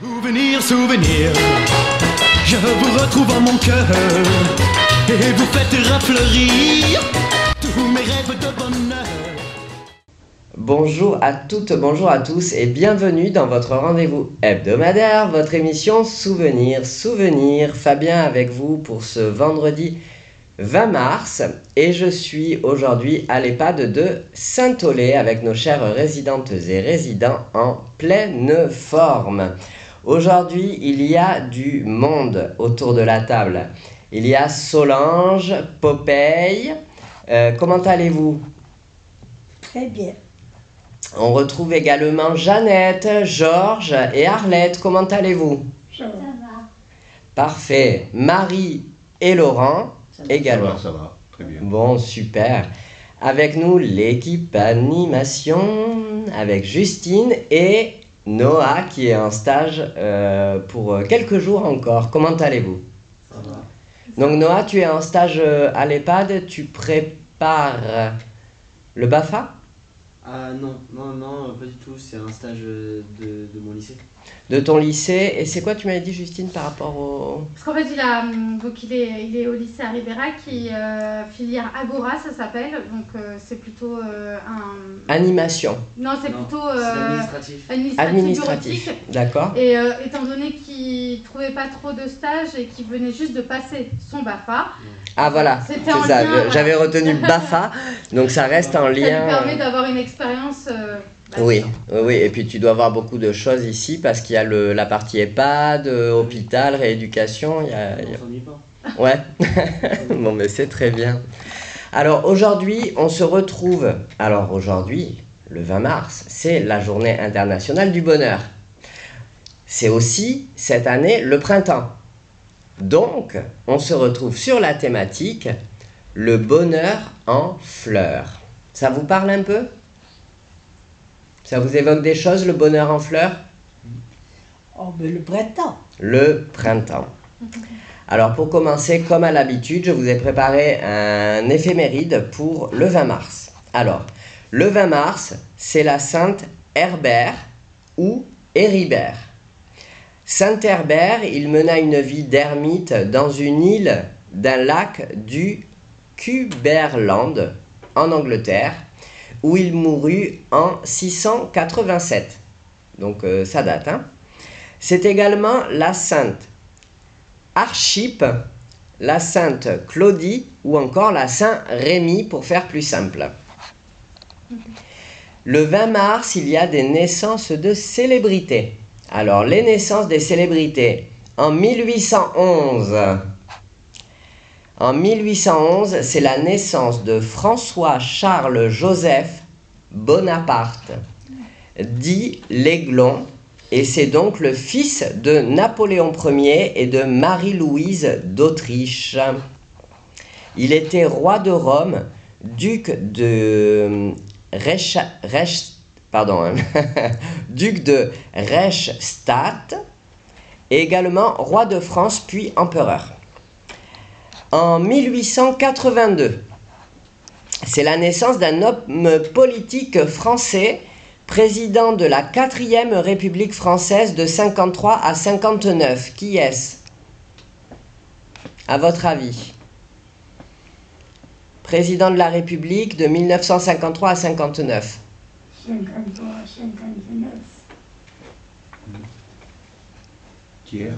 Souvenir, souvenir, je vous retrouve en mon cœur et vous faites rafleurir tous mes rêves de bonheur. Bonjour à toutes, bonjour à tous et bienvenue dans votre rendez-vous hebdomadaire, votre émission Souvenir. Fabien avec vous pour ce vendredi 20 mars et je suis aujourd'hui à l'EHPAD de Saint-Aulé avec nos chères résidentes et résidents en pleine forme. Aujourd'hui, il y a du monde autour de la table. Il y a Solange, Popeye. Comment allez-vous? Très bien. On retrouve également Jeannette, Georges et Arlette. Comment allez-vous? Ça va. Parfait. Marie et Laurent également. Ça va, très bien. Bon, super. Avec nous, l'équipe animation avec Justine et Noah qui est en stage pour quelques jours encore. Comment allez-vous? Ça va. Donc Noah, tu es en stage à l'EHPAD, tu prépares le BAFA? Non, pas du tout, c'est un stage de mon lycée. De ton lycée. Et c'est quoi tu m'avais dit Justine par rapport au... Parce qu'en fait il est au lycée à Ribérac, filière Agora ça s'appelle, donc c'est plutôt un... Animation. Non, c'est plutôt c'est Administratif, bureautique. d'accord. Et étant donné qu'il trouvait pas trop de stages et qu'il venait juste de passer son BAFA. Ah voilà, C'était c'est en ça, lien, j'avais retenu BAFA, donc ça reste en Ça lien... lui permet d'avoir une expérience. Oui, et puis tu dois avoir beaucoup de choses ici parce qu'il y a la partie EHPAD, hôpital, rééducation, On s'ennuie pas. Ouais, bon mais c'est très bien. Alors aujourd'hui, on se retrouve, le 20 mars, c'est la journée internationale du bonheur. C'est aussi, cette année, le printemps. Donc, on se retrouve sur la thématique « Le bonheur en fleurs ». Ça vous parle un peu? Ça vous évoque des choses, le bonheur en fleurs? Oh, mais le printemps. Le printemps. Alors pour commencer, comme à l'habitude, je vous ai préparé un éphéméride pour le 20 mars. Alors, le 20 mars, c'est la sainte Herbert ou Héribert. Saint Herbert, il mena une vie d'ermite dans une île d'un lac du Cumberland, en Angleterre, où il mourut en 687. Donc ça date, hein. C'est également la sainte Archippe, la sainte Claudie ou encore la saint Rémy pour faire plus simple. Le 20 mars, il y a des naissances de célébrités. Alors, les naissances des célébrités. En 1811, c'est la naissance de François-Charles-Joseph Bonaparte, dit l'Aiglon, et c'est donc le fils de Napoléon Ier et de Marie-Louise d'Autriche. Il était roi de Rome, duc de duc de Reichstadt, et également roi de France puis empereur. En 1882, c'est la naissance d'un homme politique français, président de la 4e République française de 53 à 59. Qui est-ce? À votre avis? Président de la République de 1953 à 59. 53, 59. Thiers.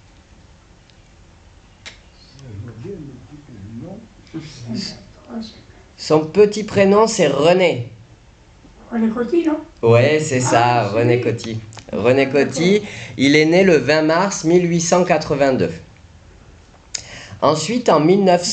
Son petit prénom, c'est René. René Coty, non? Ouais, c'est ça, René Coty. René Coty, il est né le 20 mars 1882. Ensuite, en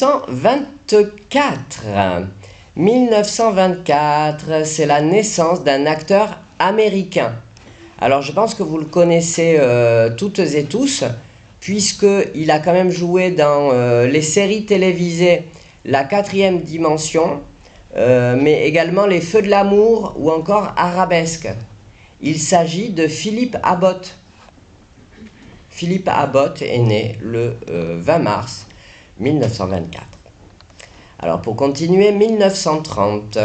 1924, c'est la naissance d'un acteur américain. Alors, je pense que vous le connaissez toutes et tous, puisqu'il a quand même joué dans les séries télévisées La 4e dimension, mais également Les Feux de l'amour ou encore Arabesque. Il s'agit de Philippe Abbott. Philippe Abbott est né le 20 mars 1924. Alors pour continuer, 1930,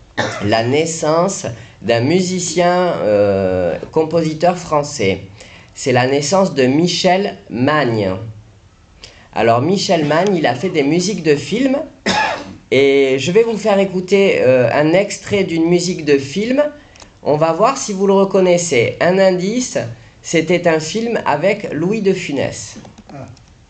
la naissance d'un musicien compositeur français. c'est la naissance de Michel Magne. Alors Michel Magne, il a fait des musiques de films et je vais vous faire écouter un extrait d'une musique de film. On va voir si vous le reconnaissez. Un indice, c'était un film avec Louis de Funès. Ah.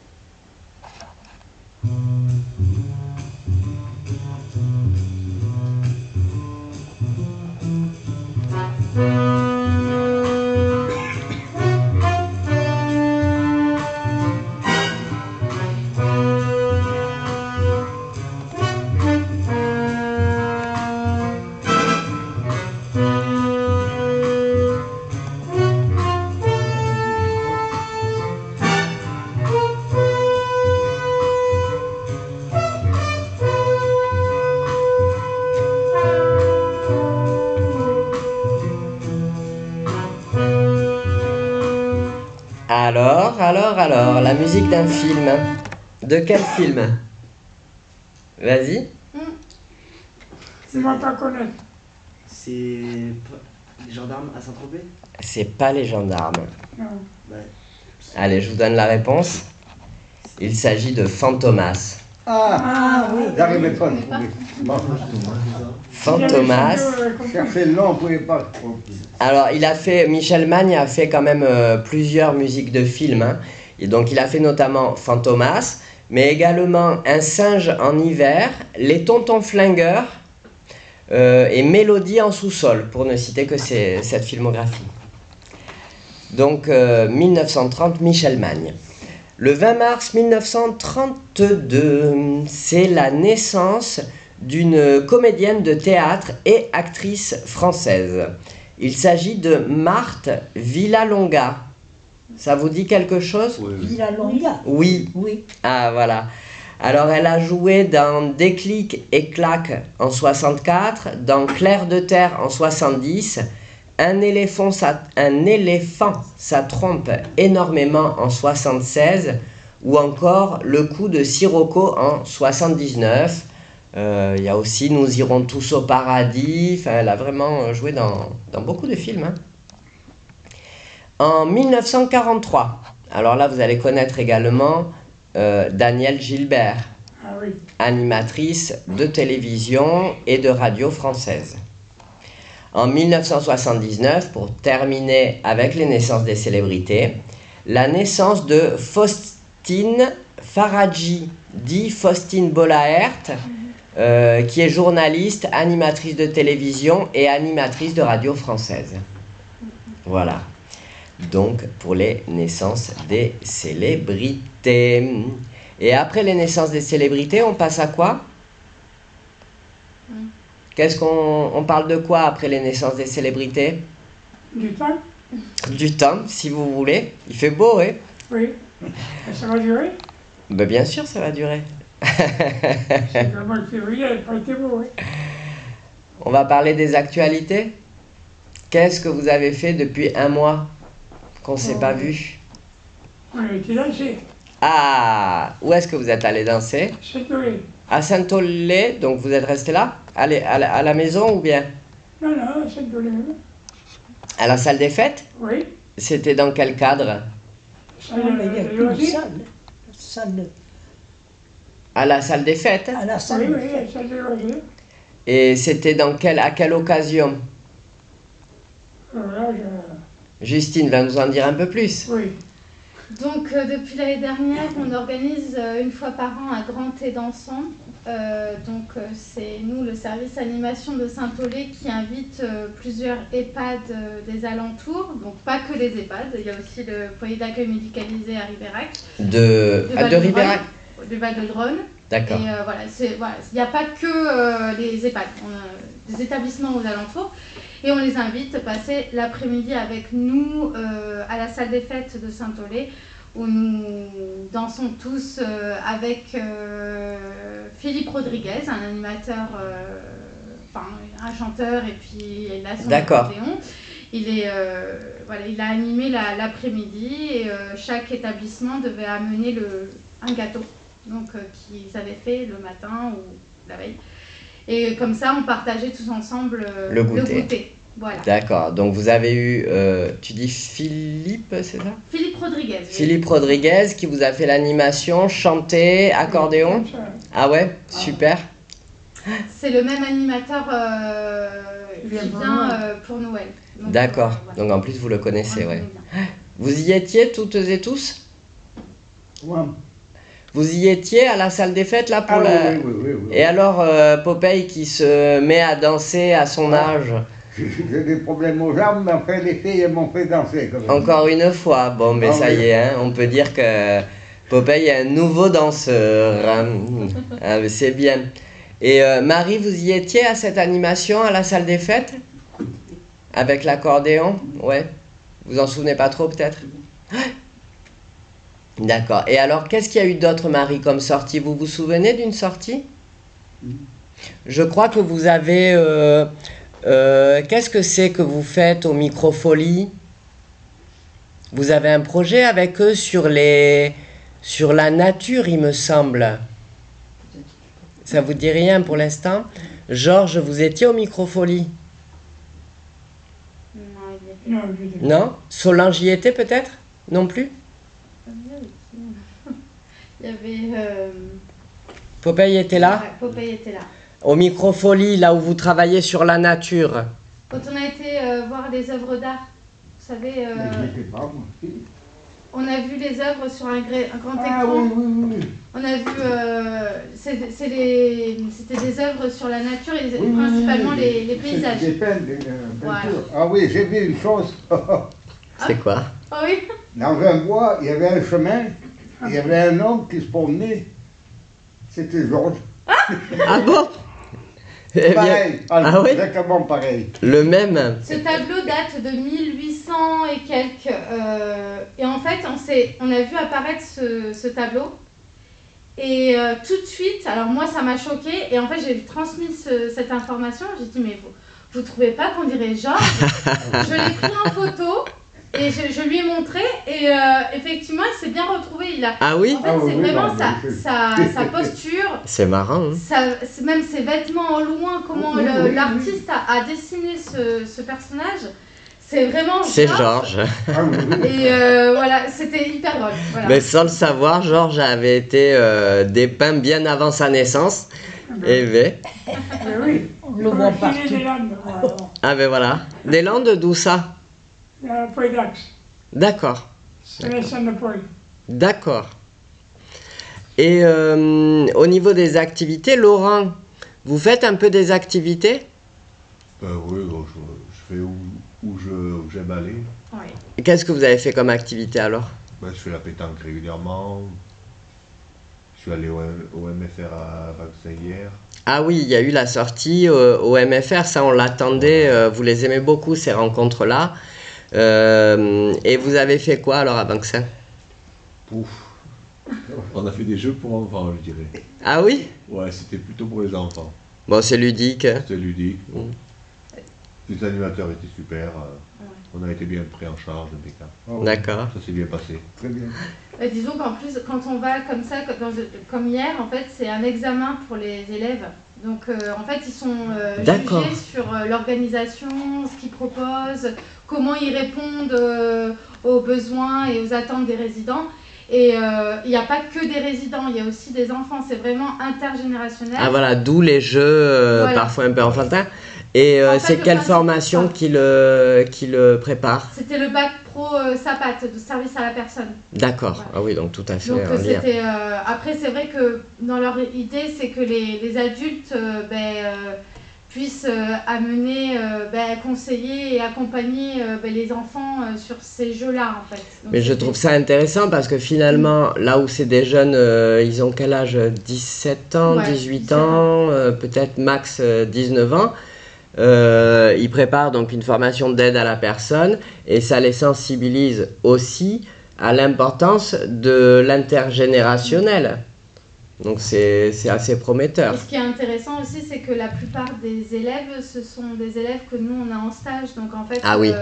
Alors, la musique d'un film. De quel film? Vas-y. Tu vas pas connaître. C'est les gendarmes à Saint-Tropez? C'est pas les gendarmes. Non. Bah, Allez, je vous donne la réponse. Il s'agit de Fantomas. Ah, oui. j'arrivais pas à le Je connais trouver. Bon, Fantomas. chercher le nom, on pouvait pas. Alors, Michel Magne a fait quand même plusieurs musiques de films, hein. Et donc, il a fait notamment Fantomas, mais également Un singe en hiver, Les Tontons Flingueurs et Mélodie en sous-sol, pour ne citer que cette filmographie. Donc, 1930, Michel Magne. Le 20 mars 1932, c'est la naissance d'une comédienne de théâtre et actrice française. Il s'agit de Marthe Villalonga. Ça vous dit quelque chose? Villalonga. Oui. Oui. Ah, voilà. Alors, elle a joué dans Déclic et Claque en 64, dans Clair de terre en 70, Un éléphant, ça trompe énormément en 76, ou encore Le coup de Sirocco en 79. Il y a aussi Nous irons tous au paradis. Enfin, elle a vraiment joué dans beaucoup de films, hein. En 1943, alors là vous allez connaître également Danielle Gilbert, Ah oui. animatrice de télévision et de radio française. En 1979, pour terminer avec les naissances des célébrités, la naissance de Faustine Faradji, dit Faustine Bollaert, qui est journaliste, animatrice de télévision et animatrice de radio française. Voilà. Donc, pour les naissances des célébrités. Et après les naissances des célébrités, on passe à quoi? Qu'est-ce on parle de quoi après les naissances des célébrités? Du temps? Du temps, si vous voulez. Il fait beau, hein? Oui. Et ça va durer? Ben, bien sûr, ça va durer. C'est comme le février, elle n'a pas été beau, oui. On va parler des actualités. Qu'est-ce que vous avez fait depuis un mois qu'on ne s'est pas vu? On a été danser. Ah, où est-ce que vous êtes allé danser? C'est tout. À Saint-Olé, donc vous êtes resté là? Allez, à la maison ou bien? Non, non, c'est tout. À la salle des fêtes? Oui. C'était dans quel cadre? Ça, Non, mais il y a le qu'une loisir. salle. À la salle des fêtes? À la Oui, salle. oui, la salle de loisir. Et c'était à quelle occasion? Voilà, Justine va nous en dire un peu plus. oui. Donc, depuis l'année dernière, on organise une fois par an un grand thé dansant. C'est nous, le service animation de Saint-Olé, qui invite plusieurs EHPAD des alentours. Donc, pas que les EHPAD, il y a aussi le foyer d'accueil médicalisé à Ribérac. De Ribérac? Du Val-de-Drône. D'accord. Et il n'y a pas que les EHPAD, on a des établissements aux alentours. Et on les invite à passer l'après-midi avec nous à la salle des fêtes de Saint-Olé, où nous dansons tous avec Philippe Rodriguez, un animateur, un chanteur, et puis il a son accordéon. Il a animé l'après-midi et chaque établissement devait amener un gâteau qu'ils avaient fait le matin ou la veille. Et comme ça, on partageait tous ensemble le goûter. Voilà. D'accord, donc vous avez eu, tu dis Philippe, c'est ça? Philippe Rodriguez. Oui. Philippe Rodriguez qui vous a fait l'animation, chanté, accordéon. Comme ça. Ah ouais, super. C'est le même animateur qui Vient pour vient Noël. pour Noël. Donc, D'accord, voilà. donc en plus vous le connaissez, On le ouais. connaît bien. Vous y étiez toutes et tous? Ouais. Vous y étiez à la salle des fêtes là pour Ah la... oui, oui, oui, oui. Et alors, Popeye qui se met à danser à son âge, J'ai des problèmes aux jambes, mais enfin, les filles, elles m'ont fait danser quand même. encore une fois, bon, mais Ah ça oui. y est, hein, on peut dire que Popeye est un nouveau danseur. Hein. Ah, mais c'est bien. Et Marie, vous y étiez à cette animation à la salle des fêtes? Avec l'accordéon? Ouais. Vous en souvenez pas trop peut-être? D'accord. Et alors, qu'est-ce qu'il y a eu d'autre, Marie, comme sortie? Vous vous souvenez d'une sortie? Je crois que vous avez... qu'est-ce que c'est que vous faites au Microfolie? Vous avez un projet avec eux sur la nature, il me semble. Ça vous dit rien pour l'instant? Georges, vous étiez au Microfolie? Non, il y a- Non, je dis. Non? Solange y était peut-être? Non plus? Il y avait. Popeye était là? Ouais, Popeye était là. Au Microfolie, là où vous travaillez sur la nature. Quand on a été voir les œuvres d'art, vous savez, Mais je sais pas, moi. Si. on a vu les œuvres sur un grand Ah écran. oui, oui, oui. On a vu, c'était des œuvres sur la nature et Oui, oui, principalement oui, les c'est paysages. Des peintures. Voilà. Ah oui, j'ai vu une chose. C'est quoi? Ah oui. Dans un bois, il y avait un chemin, il y avait un homme qui se promenait. C'était Georges. Ah bon? Eh bien, Pareil, ah oui? exactement pareil. le même. Ce tableau date de 1800 et quelques. Et en fait, on a vu apparaître ce tableau. Et tout de suite, alors moi ça m'a choqué. Et en fait, j'ai transmis cette information. J'ai dit, mais vous trouvez pas qu'on dirait Georges? Je l'ai pris en photo et je lui ai montré. Et effectivement, il s'est bien retrouvé. Ah oui? En fait, Ah oui, c'est oui, vraiment bah, sa posture. C'est marrant. Hein? Même ses vêtements au loin, comment Oui, oui, l'artiste a dessiné ce personnage, c'est vraiment C'est Georges. Ah oui, oui. Et voilà, c'était hyper drôle. Voilà. Mais sans le savoir, Georges avait été dépeint bien avant sa naissance. Et ben, Mais oui, On le voit partout. des Landes, voilà. ah ben voilà. Des Landes, d'où ça? La Poil d'Axe, D'accord. Vincent de Paul. D'accord. Et au niveau des activités, Laurent, vous faites un peu des activités? Oui, bon, je fais où j'aime aller. Oui. Qu'est-ce que vous avez fait comme activité alors? Ben, je fais la pétanque régulièrement. Je suis allé au MFR à Vaxin hier. Ah oui, il y a eu la sortie au MFR, ça on l'attendait, vous les aimez beaucoup ces rencontres-là. Et vous avez fait quoi alors à Vaxin? Pouf. On a fait des jeux pour enfants, je dirais. Ah oui? Ouais, c'était plutôt pour les enfants. Bon, c'est ludique. C'était ludique. Bon. Les animateurs étaient super. On a été bien pris en charge, impeccable. Ah oui, D'accord. Ça s'est bien passé. Très bien. Disons qu'en plus, quand on va comme ça, comme hier, en fait, c'est un examen pour les élèves. Donc, en fait, ils sont D'accord. jugés sur l'organisation, ce qu'ils proposent, comment ils répondent aux besoins et aux attentes des résidents. Et il n'y a pas que des résidents, il y a aussi des enfants. C'est vraiment intergénérationnel. Ah voilà, d'où les jeux Voilà. parfois un peu enfantins. Et En fait, c'est le quelle principe- formation qui le prépare? C'était le bac pro SAPAT, de service à la personne. D'accord. Voilà. Ah oui, donc tout à fait Donc en lien. c'était après c'est vrai que dans leur idée c'est que les adultes puissent amener, conseiller et accompagner les enfants sur ces jeux-là en fait. Donc, Mais je c'était- trouve ça intéressant parce que finalement, là où c'est des jeunes, ils ont quel âge? 17 ans, Ouais, 18 17 ans, peut-être max 19 ans. Ils préparent donc une formation d'aide à la personne et ça les sensibilise aussi à l'importance de l'intergénérationnel. Donc c'est assez prometteur. Et ce qui est intéressant aussi, c'est que la plupart des élèves, ce sont des élèves que nous on a en stage. Donc en fait, Ah oui.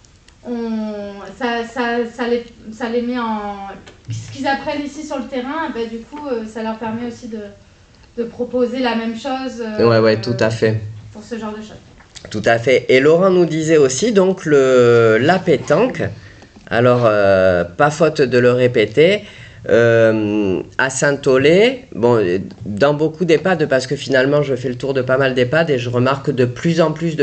ça les met en. Ce qu'ils apprennent ici sur le terrain, du coup, ça leur permet aussi de proposer la même chose. Ouais, tout à fait. Pour ce genre de choses. Tout à fait. Et Laurent nous disait aussi donc la pétanque. Alors, pas faute de le répéter, à Saint-Aulé, bon, dans beaucoup d'EHPAD, parce que finalement je fais le tour de pas mal d'EHPAD et je remarque de plus en plus,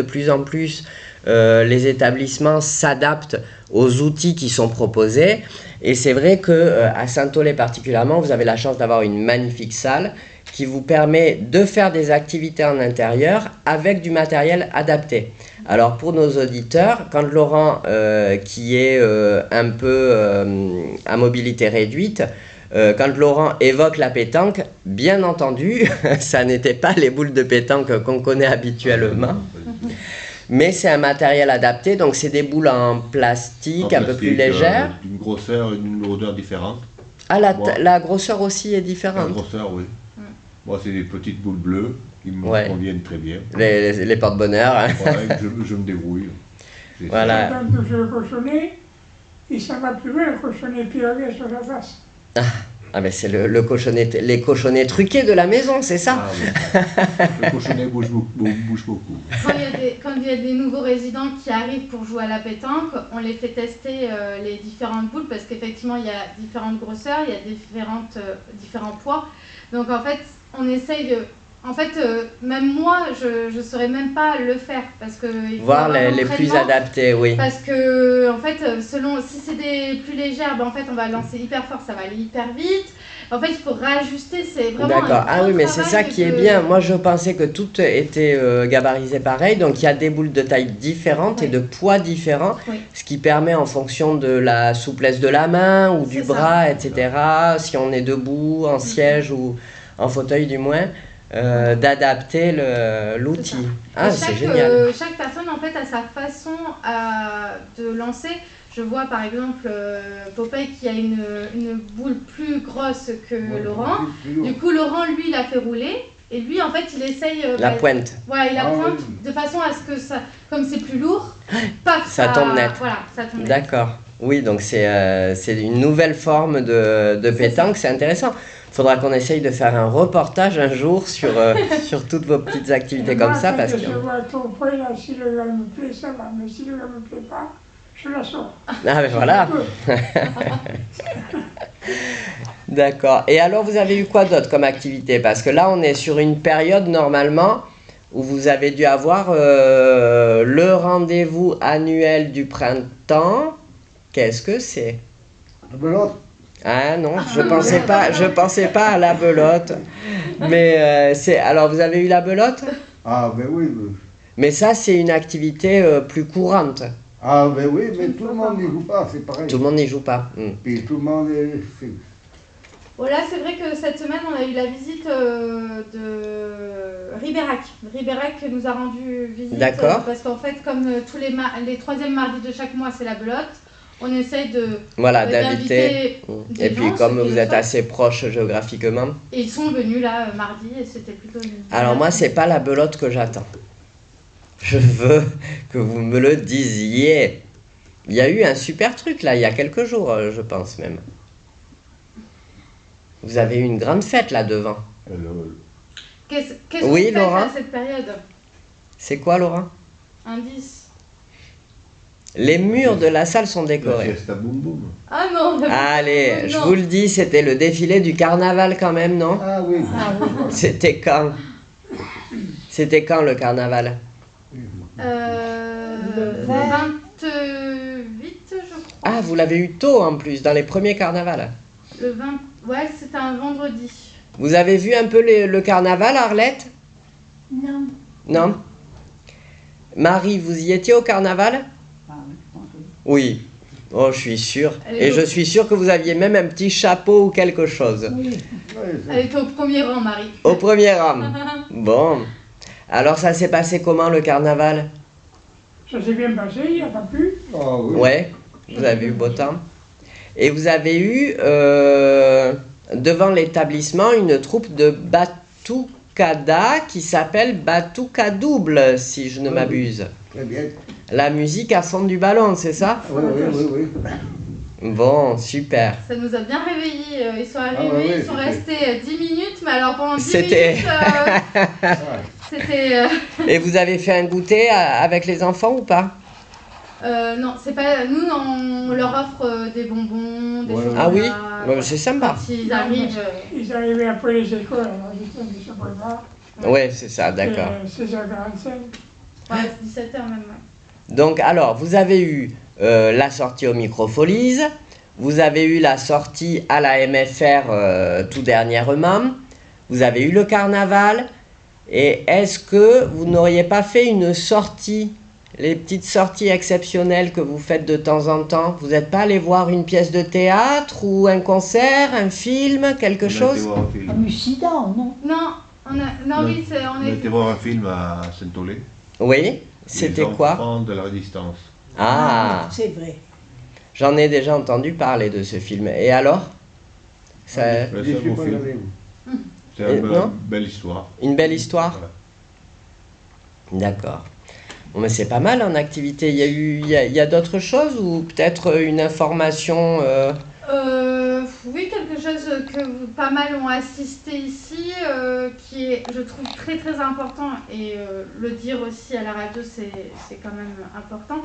les établissements s'adaptent aux outils qui sont proposés. Et c'est vrai qu'à Saint-Aulé particulièrement, vous avez la chance d'avoir une magnifique salle qui vous permet de faire des activités en intérieur avec du matériel adapté. Alors pour nos auditeurs, quand Laurent, qui est un peu à mobilité réduite, quand Laurent évoque la pétanque, bien entendu, ça n'était pas les boules de pétanque qu'on connaît habituellement, mais c'est un matériel adapté, donc c'est des boules en plastique, un peu plus légères. D'une grosseur et d'une lourdeur différente. Ah, la grosseur aussi est différente. La grosseur, oui. Moi, c'est des petites boules bleues qui me conviennent très bien. Les porte-bonheur. Hein. Ouais, je me débrouille. Voilà. Quand on touche le cochonnet, et ça va plus loin, le cochonnet pirogué sur la face. Ah mais c'est les cochonnets truqués de la maison, c'est ça? Ah, oui. Le cochonnet bouge beaucoup. Quand il y a des nouveaux résidents qui arrivent pour jouer à la pétanque, on les fait tester les différentes boules parce qu'effectivement il y a différentes grosseurs, il y a différents poids. Donc en fait, on essaye de... En fait, même moi, je ne saurais même pas le faire parce que... Voir les plus adaptés, oui. Parce que, en fait, si c'est des plus légères, ben, en fait, on va lancer hyper fort, ça va aller hyper vite. En fait, il faut rajuster, c'est vraiment... D'accord, ah oui, mais c'est ça qui est bien. Moi, je pensais que tout était gabarisé pareil, donc il y a des boules de taille différentes et de poids différents, ce qui permet, en fonction de la souplesse de la main ou du bras, etc., si on est debout, en siège ou en fauteuil du moins, d'adapter l'outil. Ah, c'est génial. Chaque personne, en fait, a sa façon de lancer. Je vois, par exemple, Popeye qui a une boule plus grosse que Laurent. Du coup, Laurent, lui, il a fait rouler. Et lui, en fait, il essaye... la pointe. Ouais, il la pointe de façon à ce que ça... Comme c'est plus lourd, paf, ça tombe net. Voilà, ça tombe net. D'accord. Oui, donc c'est une nouvelle forme de pétanque. C'est intéressant. Il faudra qu'on essaye de faire un reportage un jour sur toutes vos petites activités comme ça. Parce que... Je vois ton point là, si le gars me plaît, ça va, mais si le gars me plaît pas, je la sors. Ah ben voilà. D'accord. Et alors vous avez eu quoi d'autre comme activité? Parce que là on est sur une période normalement où vous avez dû avoir le rendez-vous annuel du printemps. Qu'est-ce que c'est? La belote. Ah non, je pensais pas à la belote. Mais alors vous avez eu la belote? Ah ben oui. Mais ça c'est une activité plus courante. Ah ben oui, mais tout le monde n'y joue pas, c'est pareil. Tout le monde n'y joue pas. Puis tout le monde est... Voilà, c'est vrai que cette semaine, on a eu la visite de Ribérac. Ribérac nous a rendu visite. D'accord. Parce qu'en fait, comme tous les troisièmes mardis de chaque mois, c'est la belote, on essaye d'inviter. Et puis comme vous êtes assez proche géographiquement. Et ils sont venus là mardi et c'était plutôt... Alors moi, c'est pas la belote que j'attends. Je veux que vous me le disiez. Il y a eu un super truc là, il y a quelques jours, je pense même. Vous avez eu une grande fête là devant. Qu'est-ce oui, qu'on fait Laurent, à cette période? C'est quoi, Laurent? Indice. Les murs de la salle sont décorés. Boum boum. Ah non. Allez, je vous le dis, c'était le défilé du carnaval quand même, non? Ah oui. C'était quand? C'était quand le carnaval? Le 28, je crois. Ah, vous l'avez eu tôt en plus, dans les premiers carnavals. Le 20... Ouais, c'était un vendredi. Vous avez vu un peu le carnaval, Arlette? Non. Non? Marie, vous y étiez au carnaval? Oui. Oh, je suis sûr. Et je suis sûr que vous aviez même un petit chapeau ou quelque chose. Oui. Elle était au premier rang, Marie. Au premier rang. Bon. Alors, ça s'est passé comment, le carnaval? Ça s'est bien passé, il n'y a pas plu. Ah oui. Ouais, vous avez eu beau temps. Et vous avez eu, devant l'établissement, une troupe de batucada qui s'appelle Batuca Double, si je ne m'abuse. Très bien. La musique à fond du ballon, c'est ça? Oui. Bon, super. Ça nous a bien réveillés. Ils sont arrivés, ils sont restés 10 minutes, mais alors pendant 10 C'était... minutes... C'était. Et vous avez fait un goûter avec les enfants ou pas? Non, c'est pas. Nous, on leur offre des bonbons, des chocolats. Ah oui, voilà. c'est sympa. Quand ils arrivent. Ils arrivaient après les écoles, alors ils étaient des chocolats. Ouais, c'est ça, d'accord. 16h45. Ouais, c'est 17h même. Ouais. Donc, alors, vous avez eu la sortie au Microfolies, vous avez eu la sortie à la MFR tout dernièrement, vous avez eu le carnaval, et est-ce que vous n'auriez pas fait une sortie, les petites sorties exceptionnelles que vous faites de temps en temps? Vous n'êtes pas allé voir une pièce de théâtre ou un concert, un film, quelque On a été chose? voir un film. Un Mussidan, non? Non, On a été voir un film à Saint-Olé. Oui, c'était quoi? Les enfants de la Résistance. Ah, C'est vrai. j'en ai déjà entendu parler de ce film. Et alors? Ça, Ouais, Je c'est un suis beau pas film. allé, moi. C'est une non belle histoire. une belle histoire? Voilà. D'accord. Bon, mais c'est pas mal en activité. Il y a d'autres choses ou peut-être une information Oui, quelque chose que pas mal ont assisté ici, qui est, je trouve, très très important, et le dire aussi à la radio, c'est quand même important.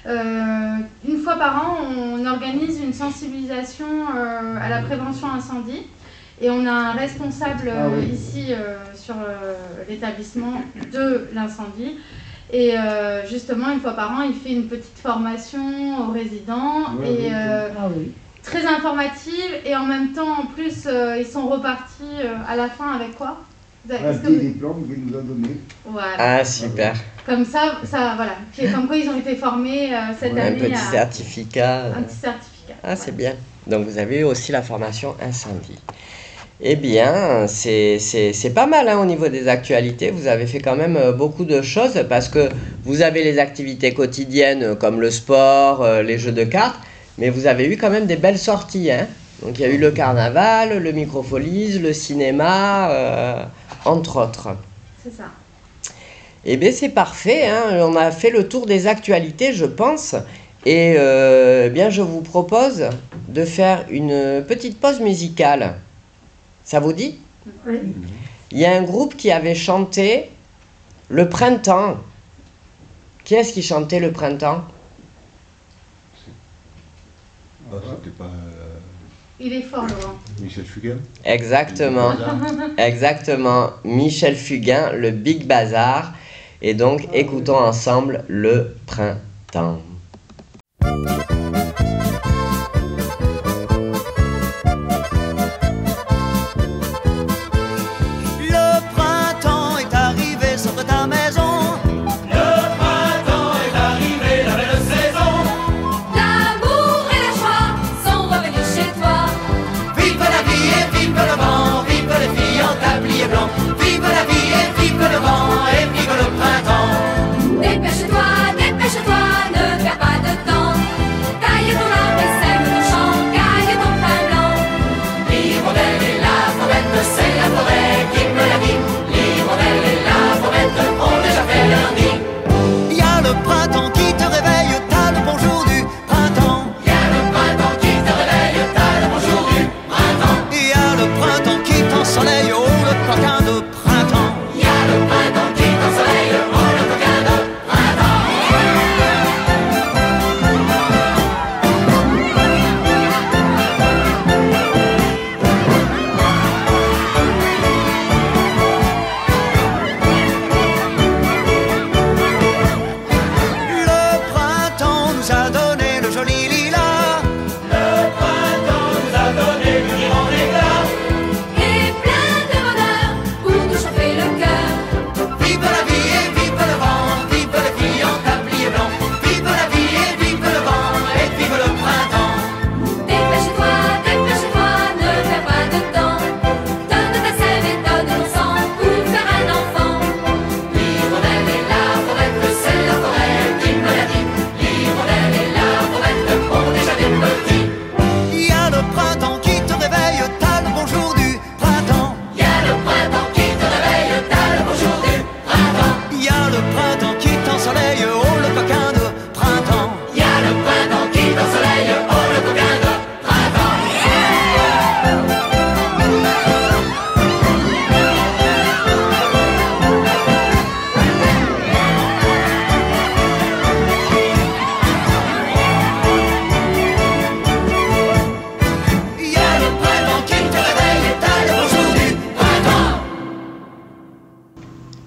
Une fois par an, on organise une sensibilisation à la prévention incendie, et on a un responsable ici sur l'établissement de l'incendie. Et justement, une fois par an, il fait une petite formation aux résidents, Ah oui. très informative, et en même temps, en plus, ils sont repartis à la fin avec quoi? Un Est-ce que petit vous- diplôme qu'il nous a donné. Voilà. Ah, super. Comme ça, voilà. Comme quoi, ils ont été formés cette Un année petit à certificat. un petit certificat. Ah, c'est Ouais. bien. Donc, vous avez eu aussi la formation incendie. Eh bien, c'est pas mal hein, au niveau des actualités. Vous avez fait quand même beaucoup de choses parce que vous avez les activités quotidiennes comme le sport, les jeux de cartes, mais vous avez eu quand même des belles sorties. Hein. Donc, il y a eu le carnaval, le Microfolies, le cinéma, entre autres. C'est ça. Eh bien, c'est parfait. Hein. On a fait le tour des actualités, je pense. Et bien, je vous propose de faire une petite pause musicale. Ça vous dit? Oui. Il y a un groupe qui avait chanté Le Printemps. Qui est-ce qui chantait Le Printemps? Ah, c'était pas Il est fort, Laurent. Michel Fugain? Exactement. Exactement. Michel Fugain, le Big Bazar. Et donc, écoutons ensemble Le Printemps. Le printemps est arrivé, sors de ta maison. Le printemps est arrivé, la belle saison. L'amour et la joie sont revenus chez toi. Vive la vie et vive le vent, vive les filles en tablier blanc. Vive la vie et vive le vent et vive le printemps. Dépêche-toi, dépêche-toi, ne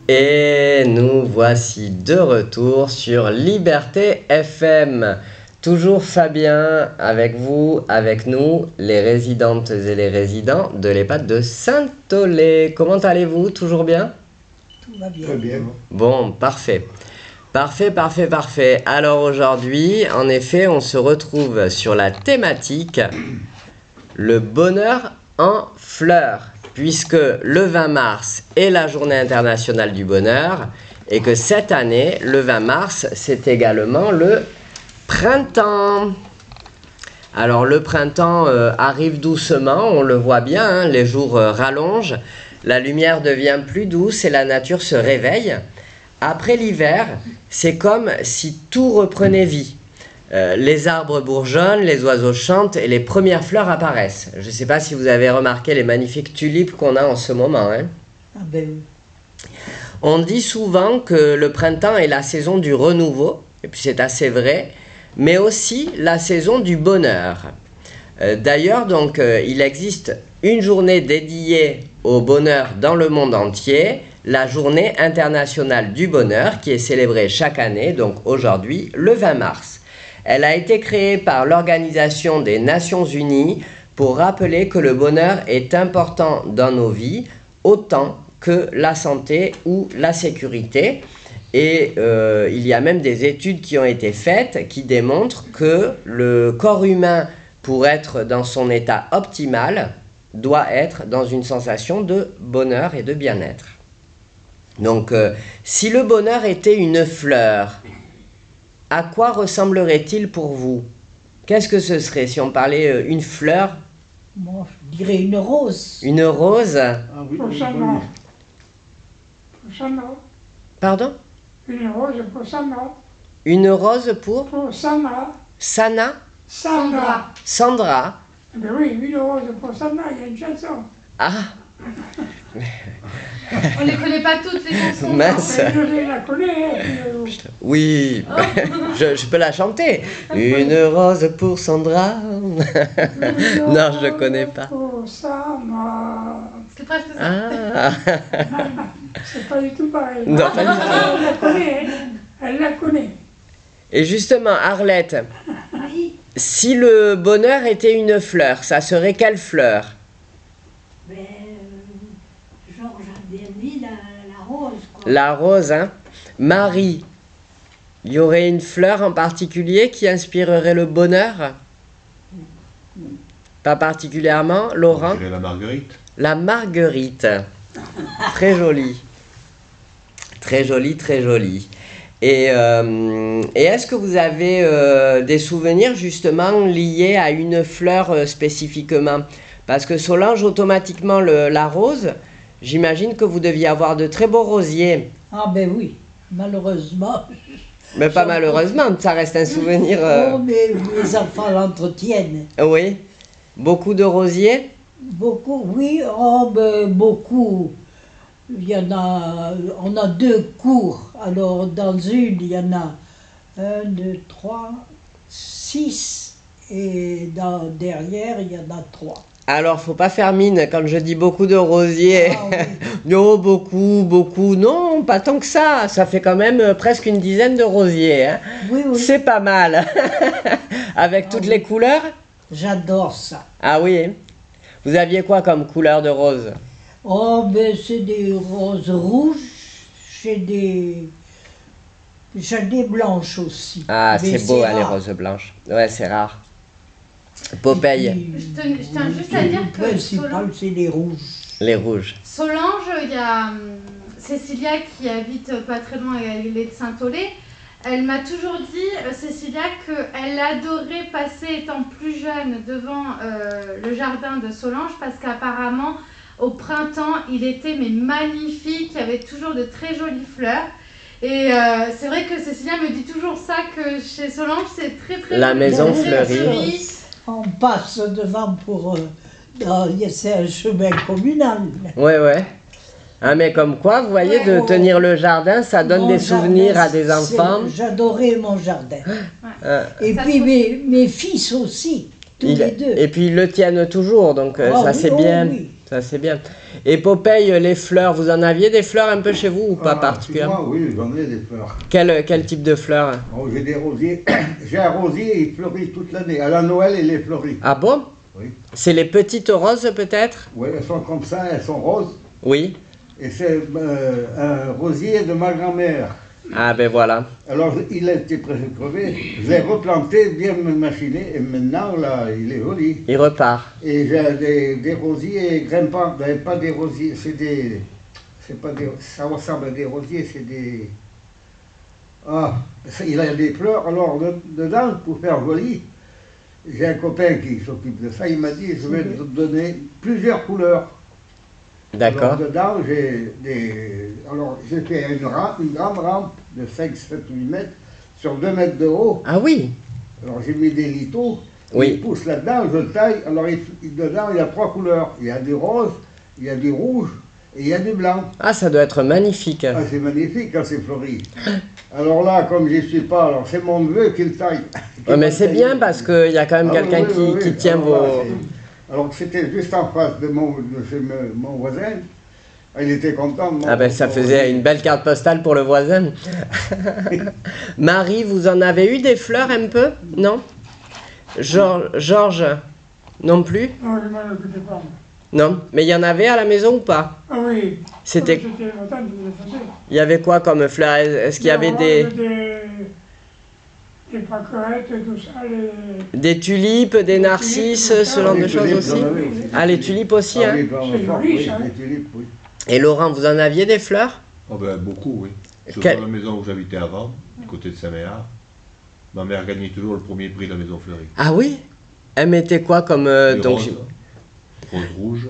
Et nous voici de retour sur Liberté FM. Toujours Fabien avec vous, avec nous, les résidentes et les résidents de l'EHPAD de Saint-Aulé. Comment allez-vous? Toujours bien? Tout va bien. Très bien. Bon, parfait. Parfait. Alors aujourd'hui, en effet, on se retrouve sur la thématique le bonheur en fleurs, puisque le 20 mars est la journée internationale du bonheur et que cette année, le 20 mars, c'est également le printemps. Alors le printemps arrive doucement, on le voit bien, hein, les jours rallongent, la lumière devient plus douce et la nature se réveille. Après l'hiver, c'est comme si tout reprenait vie. Les arbres bourgeonnent, les oiseaux chantent et les premières fleurs apparaissent. Je ne sais pas si vous avez remarqué les magnifiques tulipes qu'on a en ce moment. Hein. Ah ben oui. On dit souvent que le printemps est la saison du renouveau, et puis c'est assez vrai, mais aussi la saison du bonheur. D'ailleurs, donc, il existe une journée dédiée au bonheur dans le monde entier, la journée internationale du bonheur qui est célébrée chaque année, donc aujourd'hui le 20 mars. Elle a été créée par l'Organisation des Nations Unies pour rappeler que le bonheur est important dans nos vies autant que la santé ou la sécurité. Et il y a même des études qui ont été faites qui démontrent que le corps humain, pour être dans son état optimal, doit être dans une sensation de bonheur et de bien-être. Donc, si le bonheur était une fleur, à quoi ressemblerait-il pour vous? Qu'est-ce que ce serait si on parlait une fleur? Moi, je dirais une rose. Une rose? Ah oui, Prochainement. Prochainement. Pardon? Une rose pour Sandra. Une rose pour? Pour Sandra. Sana? Sandra. Sandra? Ben oui, une rose pour Sandra, il y a une chanson. Ah, On ne les connaît pas toutes les chansons. mince. Ben, je la connais. Oui, je peux la chanter. Une rose pour Sandra. Non, je ne connais pas. Pour Sandra. C'est presque ça. Ah, C'est pas du tout pareil. Non, pas du tout. Elle la connaît, hein. Elle la connaît. et justement, Arlette, Oui. si le bonheur était une fleur, ça serait quelle fleur? Ben, genre, j'avais mis la rose, quoi. La rose, hein? Marie, il y aurait une fleur en particulier qui inspirerait le bonheur? Pas particulièrement, Laurent? Je dirais la marguerite. La marguerite. Très jolie. Très jolie, très jolie. Et est-ce que vous avez des souvenirs justement liés à une fleur spécifiquement? Parce que Solange, automatiquement, la rose, j'imagine que vous deviez avoir de très beaux rosiers. Ah ben oui, malheureusement. Mais pas malheureusement, ça reste un souvenir. Oh, mais les enfants l'entretiennent. Oui. Beaucoup de rosiers? Beaucoup, oui, oh ben beaucoup. Il y en a, on a 2 cours. Alors dans une, il y en a 1, 2, 3, 6. Et derrière, il y en a 3. Alors, faut pas faire mine quand je dis beaucoup de rosiers. Ah, oui. Non, beaucoup. Non, pas tant que ça. Ça fait quand même presque une dizaine de rosiers. Hein. Oui, oui. C'est pas mal. Avec toutes les couleurs? J'adore ça. Ah oui. Vous aviez quoi comme couleur de rose? Oh, ben c'est des roses rouges, j'en ai blanches aussi. Ah, Mais c'est beau, hein, les rare. roses blanches. Ouais, c'est rare. Popeye, Et puis, Je tiens juste à dire le que principal, c'est les rouges. les rouges. Solange, il y a Cécilia qui habite pas très loin, elle est de Saint-Aulé. Elle m'a toujours dit, Cécilia, qu'elle adorait passer, étant plus jeune, devant le jardin de Solange parce qu'apparemment, au printemps, il était mais magnifique, il y avait toujours de très jolies fleurs. Et c'est vrai que Cécilia me dit toujours ça, que chez Solange, c'est très très La joli, maison très fleurie. joli. On passe devant pour... c'est un chemin communal. Ouais. Ah, mais comme quoi, vous voyez, de Ouais. tenir le jardin, ça donne Mon des souvenirs jardin, à des enfants. J'adorais mon jardin. Et Ça puis se- mes fils aussi, tous les deux. Et puis ils le tiennent toujours, donc Ah ça oui, c'est oh bien. oui. Ça c'est bien. Et Popeye, les fleurs, vous en aviez des fleurs un peu chez vous ou pas particulièrement? Moi, oui, j'en ai des fleurs. Quel type de fleurs? Oh, j'ai des rosiers. J'ai un rosier, il fleurit toute l'année. À la Noël, il est fleuri. Ah bon? Oui. C'est les petites roses peut-être? Oui, elles sont comme ça, elles sont roses. Oui. Et c'est un rosier de ma grand-mère. Ah ben voilà. Alors, il a été presque crevé. Je l'ai replanté, bien machiné, et maintenant, là, il est joli. Il repart. Et j'ai des rosiers grimpants. Pas des rosiers, c'est pas des... Ça ressemble à des rosiers, c'est des... Ah, il a des fleurs. Alors, dedans, pour faire joli, j'ai un copain qui s'occupe de ça. Il m'a dit, je vais te donner plusieurs couleurs. D'accord. Alors, dedans, j'ai fait une grande rampe de 5, 7, 8 mètres sur 2 mètres de haut. Ah oui. Alors, j'ai mis des litos. Oui. Il pousse là-dedans, je le taille. Alors, dedans, il y a 3 couleurs. Il y a du rose, il y a du rouge et il y a du blanc. Ah, ça doit être magnifique. Ah, c'est magnifique quand c'est fleuri. Alors là, comme je n'y suis pas, alors c'est mon neveu qui le taille. Ouais, mais c'est bien parce qu'il y a quand même quelqu'un qui tient alors, vos... là, alors c'était juste en face de mon voisin. Il était content. Ah ben ça faisait une belle carte postale pour le voisin. Marie, vous en avez eu des fleurs un peu? Non? Georges, non plus? Non, je m'en occupais pas. Non? Mais il y en avait à la maison ou pas? Ah oui. C'était... C'était ma tante qui les faisait. Il y avait quoi comme fleurs? Est-ce qu'il y avait Des pâquerettes, tout ça, des tulipes, des narcisses, ce genre de choses aussi? Ah, les tulipes aussi, hein? C'est joli, ça. Les tulipes, oui. Et Laurent, vous en aviez des fleurs? Oh ben, beaucoup, oui. Surtout dans la maison où j'habitais avant, du côté de Saint-Méard. Ma mère gagnait toujours le premier prix de la maison fleurie. Ah oui? Elle mettait quoi comme... Des donc, roses rouges,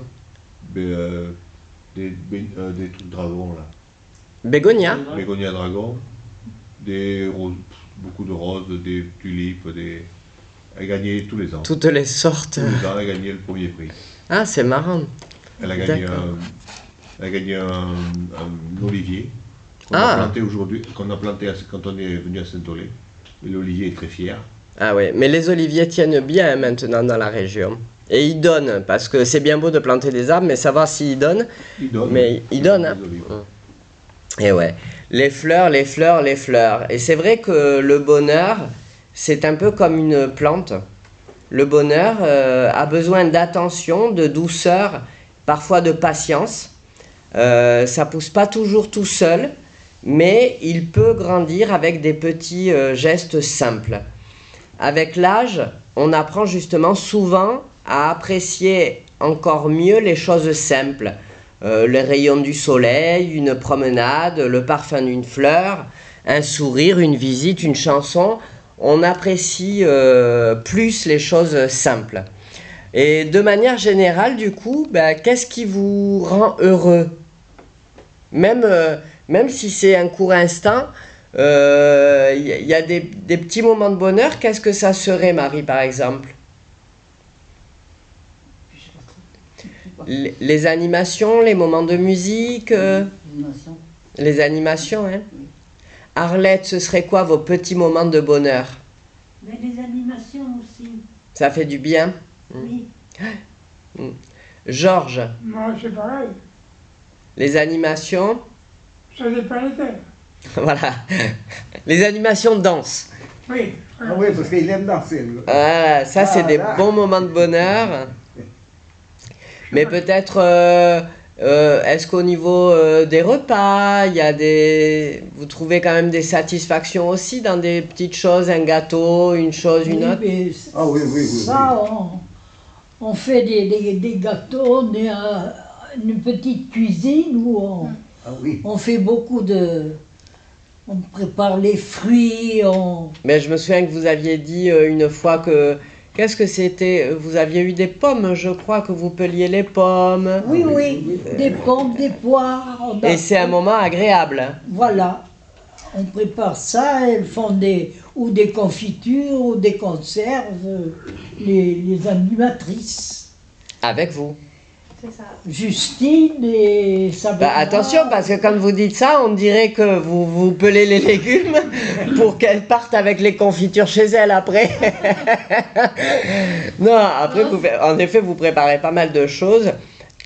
des trucs dragons, là. Bégonia? Bégonia dragon, des roses, beaucoup de roses, des tulipes, Elle gagnait tous les ans. Toutes les sortes. Tous les ans, elle gagnait le premier prix. Ah, c'est marrant. Elle a gagné un olivier qu'on Ah. a planté aujourd'hui, qu'on a planté quand on est venu à Saint-Olé. Et l'olivier est très fier. Ah oui, mais les oliviers tiennent bien maintenant dans la région. Et ils donnent, parce que c'est bien beau de planter des arbres, mais savoir s'ils donnent. Ils donnent. Mais ils donnent, hein. Les olives. Et ouais, les fleurs, les fleurs, les fleurs. Et c'est vrai que le bonheur, c'est un peu comme une plante. Le bonheur a besoin d'attention, de douceur, parfois de patience. Ça pousse pas toujours tout seul, mais il peut grandir avec des petits gestes simples. Avec l'âge, on apprend justement souvent à apprécier encore mieux les choses simples. Les rayons du soleil, une promenade, le parfum d'une fleur, un sourire, une visite, une chanson. On apprécie plus les choses simples. Et de manière générale, du coup, qu'est-ce qui vous rend heureux? Même si c'est un court instant, il y a des petits moments de bonheur. Qu'est-ce que ça serait, Marie, par exemple? Les animations, les moments de musique, les animations, hein. Arlette, ce serait quoi vos petits moments de bonheur? Mais les animations aussi. Ça fait du bien? Oui. Georges, Moi, c'est pareil. les animations, Ça dépend lesquels. voilà, les animations de danse. Oui. Ah oui, parce qu'il aime danser. lui. Ah, ça, c'est des là. bons moments de bonheur. Mais peut-être, est-ce qu'au niveau des repas, il y a vous trouvez quand même des satisfactions aussi dans des petites choses, un gâteau, une chose, une autre? Mais Ah oui, oui, oui. ça, on fait des gâteaux, on a une petite cuisine où Ah oui. on fait beaucoup de... On prépare les fruits, Mais je me souviens que vous aviez dit une fois que... Qu'est-ce que c'était? Vous aviez eu des pommes, je crois, que vous peliez les pommes. Oui, oui, des pommes, des poires. Et c'est un moment agréable. Hein. Voilà, on prépare ça, elles font des confitures ou des conserves, les animatrices. Avec vous. C'est ça. Justine et Sabrina. Attention, parce que quand vous dites ça, on dirait que vous pelez les légumes pour qu'elles partent avec les confitures chez elles après. Non, après, en effet, vous préparez pas mal de choses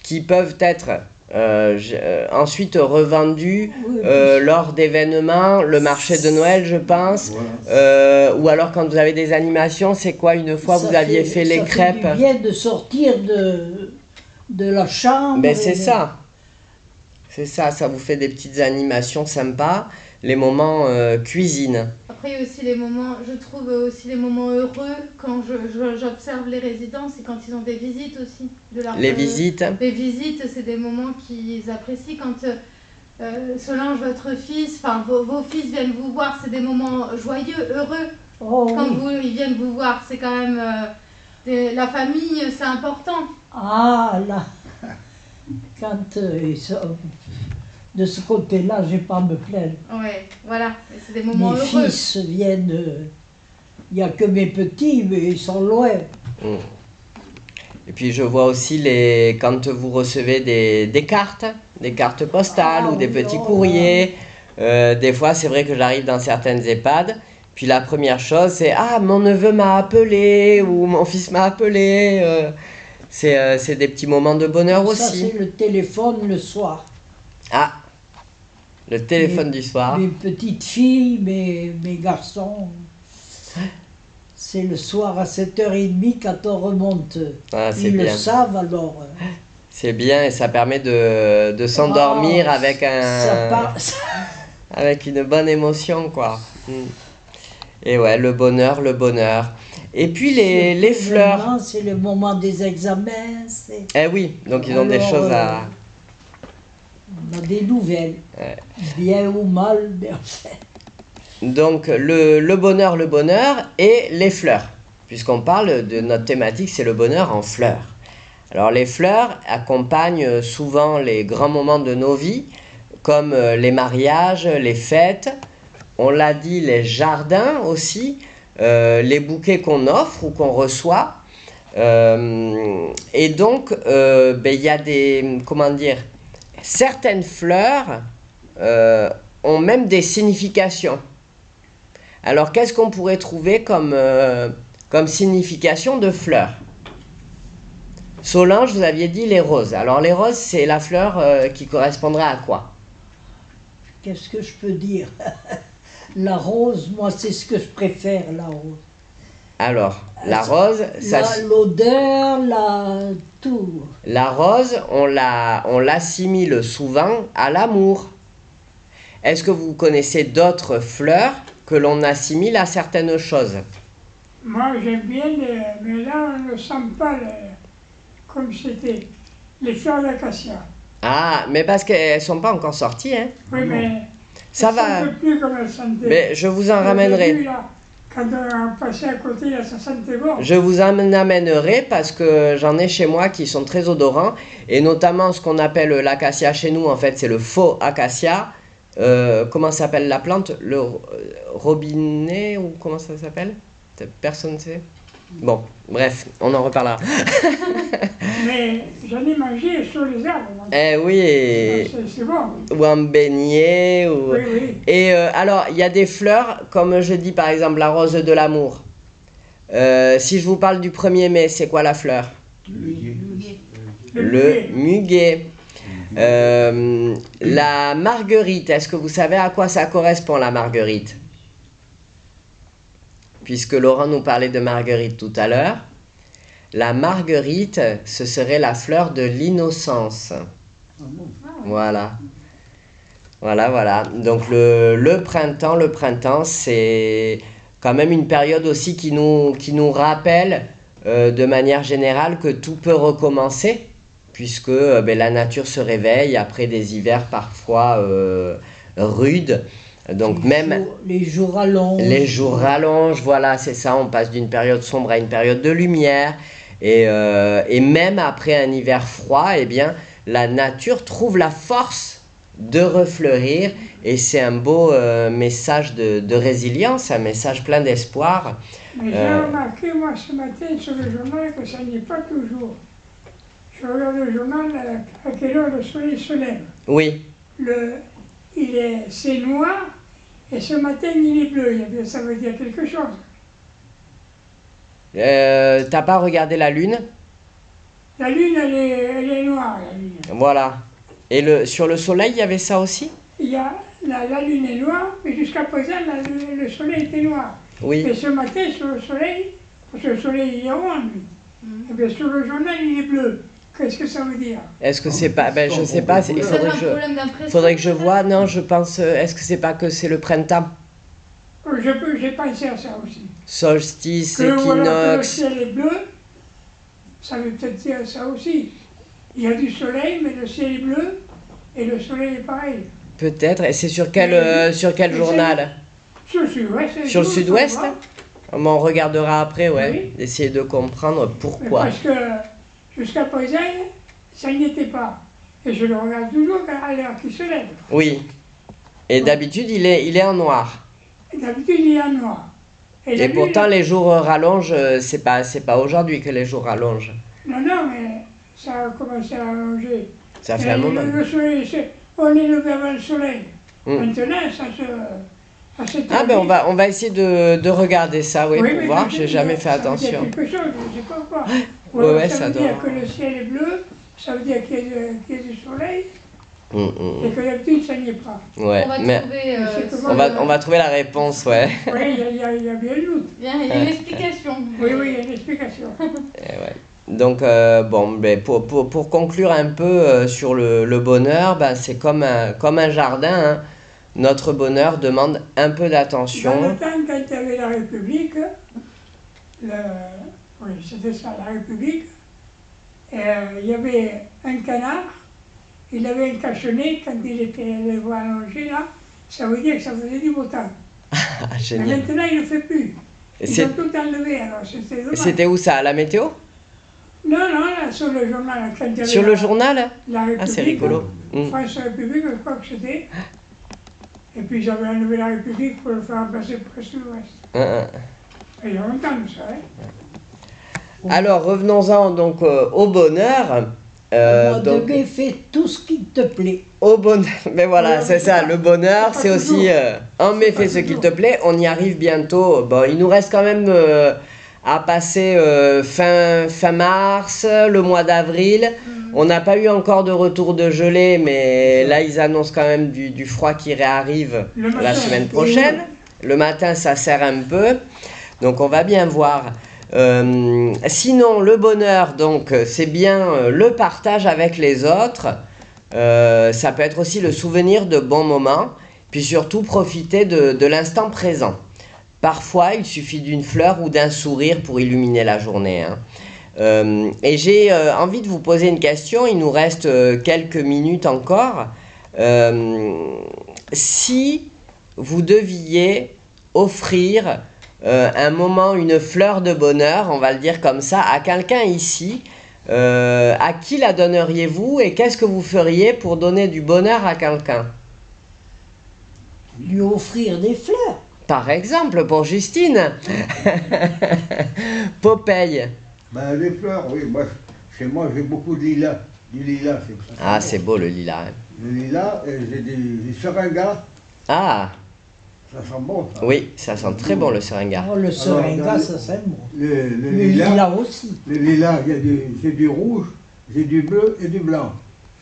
qui peuvent être ensuite revendus lors d'événements, le marché de Noël, je pense, ou alors quand vous avez des animations, c'est quoi, une fois vous aviez fait les crêpes? Ça fait du bien de sortir de la chambre. Ben c'est ça. C'est ça, ça vous fait des petites animations sympas, les moments cuisine. Après, il y a aussi les moments, je trouve aussi les moments heureux quand j'observe les résidents, c'est quand ils ont des visites aussi. Les visites. Les visites, c'est des moments qu'ils apprécient. Quand Solange, votre fils, enfin vos fils viennent vous voir, c'est des moments joyeux, heureux. Quand ils viennent vous voir, c'est quand même... la famille, c'est important. Ah là, quand de ce côté-là, j'ai pas à me plaindre. Ouais, voilà, c'est des moments Mes heureux. fils viennent, il n'y a que mes petits, mais ils sont loin. Et puis je vois aussi quand vous recevez des cartes postales ou des petits courriers. Des fois, c'est vrai que j'arrive dans certaines EHPAD. Puis la première chose, c'est « Ah, mon neveu m'a appelé » ou « Mon fils m'a appelé ». C'est des petits moments de bonheur aussi. Ça, c'est le téléphone le soir. Ah, le téléphone du soir. Mes petites filles, mes garçons, c'est le soir à 7h30 quand on remonte. Ah, c'est Ils bien. le savent alors. C'est bien et ça permet de s'endormir avec avec une bonne émotion, quoi. Et ouais, le bonheur. Et puis les fleurs. C'est le moment des examens. Eh oui, donc ils ont des choses à... On a des nouvelles, bien ou mal, bien fait. Donc le bonheur et les fleurs. Puisqu'on parle de notre thématique, c'est le bonheur en fleurs. Alors les fleurs accompagnent souvent les grands moments de nos vies, comme les mariages, les fêtes, on l'a dit, les jardins aussi, les bouquets qu'on offre ou qu'on reçoit. Et donc, il y a certaines fleurs ont même des significations. Alors, qu'est-ce qu'on pourrait trouver comme signification de fleurs? Solange, vous aviez dit les roses. Alors, les roses, c'est la fleur qui correspondrait à quoi? Qu'est-ce que je peux dire? La rose, moi, c'est ce que je préfère, la rose. Alors, la rose, l'odeur, tout. La rose, on l'assimile souvent à l'amour. Est-ce que vous connaissez d'autres fleurs que l'on assimile à certaines choses? Moi, j'aime bien, mais là, on ne sent pas comme c'était, les fleurs d'acacia. Ah, mais parce qu'elles ne sont pas encore sorties, hein? Oui, mais ça elles va. ne sentent plus comme elles sentaient. Mais je vous en ramènerai. Début, là, quand on passait à côté, là, ça sentait bon. Je vous en amènerai parce que j'en ai chez moi qui sont très odorants. Et notamment ce qu'on appelle l'acacia chez nous, en fait, c'est le faux acacia. Comment s'appelle la plante? Le robinet ou comment ça s'appelle? Personne ne sait. Bon, bref, on en reparlera. Mais j'en ai mangé sur les arbres. Moi. Eh oui. C'est bon. Ou en beignet. Ou... Oui, oui. Et alors, il y a des fleurs, comme je dis par exemple la rose de l'amour. Si je vous parle du 1er mai, c'est quoi la fleur? Le muguet. La marguerite, est-ce que vous savez à quoi ça correspond, la marguerite? Puisque Laurent nous parlait de marguerite tout à l'heure. La marguerite, ce serait la fleur de l'innocence. Voilà. Voilà. Donc le printemps, c'est quand même une période aussi qui nous rappelle de manière générale que tout peut recommencer. Puisque la nature se réveille après des hivers parfois rudes. Donc les jours rallongent. Les jours rallongent, voilà, c'est ça. On passe d'une période sombre à une période de lumière. Et même après un hiver froid, eh bien, la nature trouve la force de refleurir. Et c'est un beau message de résilience, un message plein d'espoir. Mais j'ai remarqué, moi, ce matin, sur le journal, que ça n'est pas toujours. Je regarde le journal, à quelle heure le soleil se lève. Oui. C'est noir, et ce matin, il est bleu. Ça veut dire quelque chose. T'as pas regardé la lune? La lune, elle est noire, la lune. Voilà. Et sur le soleil, il y avait ça aussi? Il y a, la lune est noire, mais jusqu'à présent, le soleil était noir. Oui. Et ce matin, sur le soleil, parce que le soleil il est rond, lui, et bien sur le journal, il est bleu. Qu'est-ce que ça veut dire? Est-ce que c'est pas... Ben, je sais pas, il faudrait que je vois. Non, je pense... Est-ce que c'est pas que c'est le printemps? J'ai pensé à ça aussi. Solstice, Voilà, que le équinoxe... ciel est bleu, ça veut peut-être dire ça aussi. Il y a du soleil, mais le ciel est bleu, et le soleil est pareil. Peut-être. Et c'est sur quel journal? Sur le sud-ouest. Sur le sud-ouest? On regardera après, ouais. Oui. D'essayer de comprendre pourquoi. Parce que jusqu'à présent, ça n'y était pas. Et je le regarde toujours à l'heure qu'il se lève. Oui. Et d'habitude, il est en noir. D'habitude, il est en noir. Et pourtant, les jours rallongent. C'est pas aujourd'hui que les jours rallongent. Non, mais ça a commencé à allonger. Ça fait un moment. Le soleil, on est levé avant le soleil. Maintenant, ça s'est... Ah ben on va essayer de regarder ça, oui, pour voir. J'ai jamais fait attention. Ça veut dire quelque chose, je ne sais pas quoi. Ouais, ça veut doit... dire que le ciel est bleu, ça veut dire qu'il y a du soleil. Et que d'habitude, ça n'y est pas. Ouais, on va trouver la réponse, ouais. Oui, il y a bien un doute. Il y a une explication. Oui, il y a une explication. Ouais. Donc, bon, ben, pour conclure un peu sur le bonheur, ben, c'est comme un jardin. Hein. Notre bonheur demande un peu d'attention. Dans le temps, quand il y avait la République, oui, c'était ça, la République, il y avait un canard, il avait un cache-nez, quand il était les voies allongées, là, ça veut dire que ça faisait du beau temps. Génial. Mais maintenant, il ne le fait plus. Ils ont tout enlevé, alors c'était dommage. C'était où ça, à la météo? Non, là, sur le journal. Quand il y avait sur le journal? La République, ah, c'est rigolo. France République, je crois que c'était. Et puis j'avais enlevé la République pour le faire remplacer par l'Ouest. Il y a longtemps ça, hein. Alors, revenons-en donc au bonheur. Donc, fais tout ce qui te plaît. Au bonheur, mais voilà, c'est ça, le bonheur, c'est aussi en mai fais ce qu'il te plaît, on y arrive bientôt. Bon, il nous reste quand même à passer fin mars, le mois d'avril. On n'a pas eu encore de retour de gelée, mais là, ils annoncent quand même du froid qui réarrive la semaine prochaine. Le matin, ça serre un peu, donc on va bien voir. Sinon, le bonheur, donc, c'est bien le partage avec les autres. Ça peut être aussi le souvenir de bons moments, puis surtout profiter de l'instant présent. Parfois, il suffit d'une fleur ou d'un sourire pour illuminer la journée. Hein. Et j'ai envie de vous poser une question, il nous reste quelques minutes encore. Si vous deviez offrir un moment, une fleur de bonheur, on va le dire comme ça, à quelqu'un ici, à qui la donneriez-vous et qu'est-ce que vous feriez pour donner du bonheur à quelqu'un? Lui offrir des fleurs. Par exemple, pour Justine. Popeye. Ben, les fleurs, oui. Moi, chez moi, j'ai beaucoup de lilas. Du lilas, c'est ça. Ah, c'est beau le lilas. Hein. Le lilas, j'ai des seringas. Ah. Ça sent bon, ça. Oui, ça sent très bon, le seringa. Oh, le seringa, ça sent bon. Le lilas aussi. Le lilas, j'ai du rouge, j'ai du bleu et du blanc.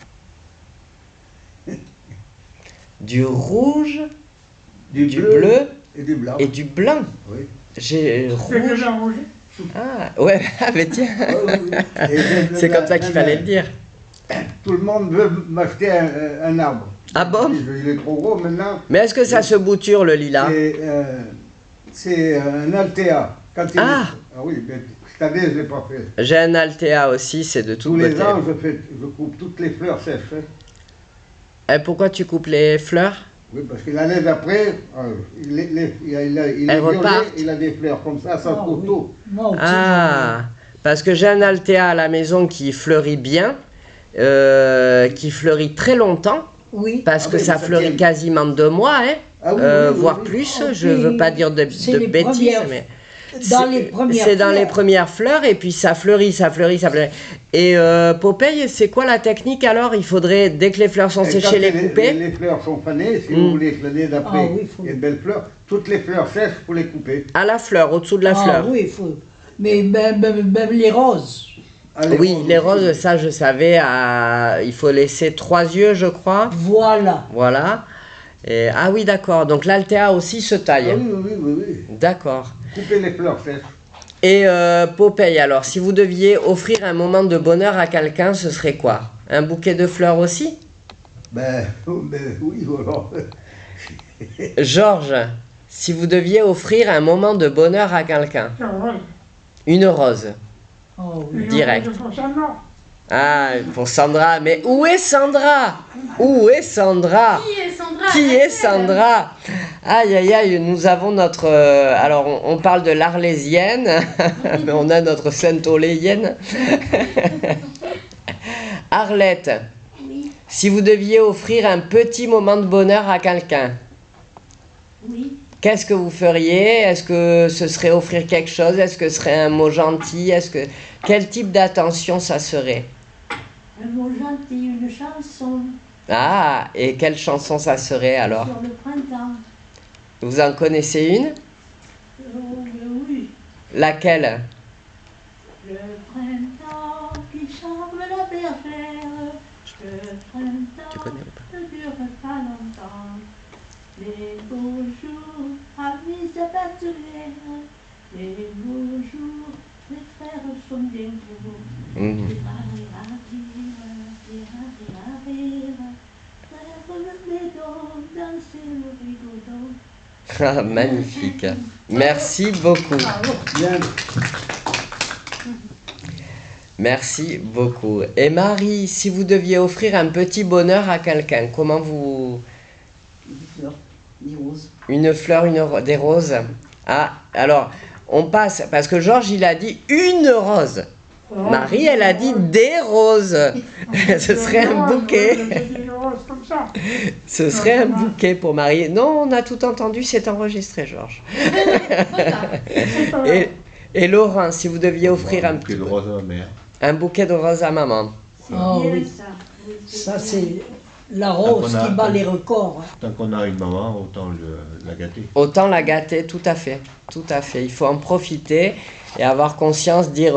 Du rouge, du bleu et du blanc. Et du blanc. Oui. J'ai rouge. Ah, ouais, mais tiens. C'est comme ça qu'il fallait le dire. Tout le monde veut m'acheter un arbre. Ah bon? Il est trop gros maintenant. Mais est-ce que ça se bouture le lilas? C'est un Altea. Ah oui, mais cette année je ne l'ai pas fait. J'ai un Altea aussi, c'est de toute beauté. Tous les ans, je coupe toutes les fleurs sèches. Hein. Et pourquoi tu coupes les fleurs? Oui, parce que l'année d'après, il est violet, il a des fleurs comme ça, sans couteau. Oui. Ah, parce que j'ai un Altea à la maison qui fleurit bien, qui fleurit très longtemps. Oui. Parce que ça fleurit quasiment 2 mois, hein, voire plus. Je ne veux pas dire de bêtises, mais c'est dans les premières fleurs et puis ça fleurit. Et Popeye, c'est quoi la technique alors? Il faudrait, dès que les fleurs sont séchées, les couper. Les fleurs sont fanées, si vous voulez que l'année d'après, il y a de belles fleurs. Toutes les fleurs sèches, il faut les couper. À la fleur, au-dessous de la fleur. Oui, il faut. Mais même les roses. Oui, les roses, ça je savais, il faut laisser 3 yeux, je crois. Voilà. Voilà. Et, ah oui, d'accord. Donc l'altéa aussi se taille. Ah oui. D'accord. Couper les fleurs sèches. Et Popeye, alors, si vous deviez offrir un moment de bonheur à quelqu'un, ce serait quoi? Un bouquet de fleurs aussi? Ben oui, voilà. Georges, si vous deviez offrir un moment de bonheur à quelqu'un, une rose, Oh, oui. direct. Ah, pour Sandra, mais où est Sandra? Où est Sandra? Qui est Sandra? Qui est Sandra? Aïe, aïe, aïe, nous avons notre... alors, on parle de l'Arlésienne, mais on a notre Sainte-Oléienne. Arlette, Oui, si vous deviez offrir un petit moment de bonheur à quelqu'un, oui. qu'est-ce que vous feriez? Est-ce que ce serait offrir quelque chose? Est-ce que ce serait un mot gentil? Quel type d'attention ça serait? Un mot gentil, une chanson Ah, et quelle chanson ça serait alors? sur le printemps. Vous en connaissez une? Oui. Laquelle? Le printemps qui charme la bergère. Le printemps Tu connais ou pas? ne dure pas longtemps. Les beaux jours amis abattuaires. Les beaux jours, les frères sont des beaux. Mhm. Ah, magnifique. Merci beaucoup. Bien. Merci beaucoup. Et Marie, si vous deviez offrir un petit bonheur à quelqu'un, comment vous... Des fleurs, des roses. Une fleur, des roses? Ah, alors, on passe, parce que Georges, il a dit une rose. Marie, elle a dit des roses. Ce serait un bouquet. Ce serait un bouquet pour Marie. Non, on a tout entendu, c'est enregistré, Georges. Et Laurent, si vous deviez offrir un bouquet de roses à ma mère. Un bouquet de roses à maman. Oh oui. Ça, c'est la rose qui bat les records. Tant qu'on a une maman, autant la gâter. Autant la gâter, tout à fait. Tout à fait. Il faut en profiter et avoir conscience, dire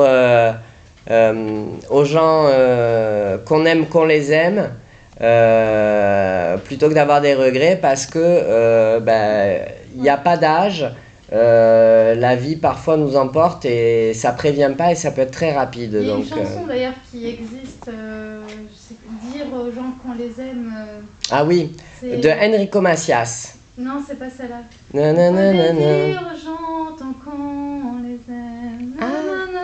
aux gens qu'on aime, qu'on les aime, plutôt que d'avoir des regrets, parce que il n'y a pas d'âge. La vie parfois nous emporte et ça prévient pas et ça peut être très rapide. Il y a donc, une chanson d'ailleurs qui existe, c'est dire aux gens qu'on les aime. Ah oui, c'est- de Enrico Macias. Non, c'est pas celle-là. Nanana, Faut les nanana. dire aux gens tant qu'on les aime. Ah.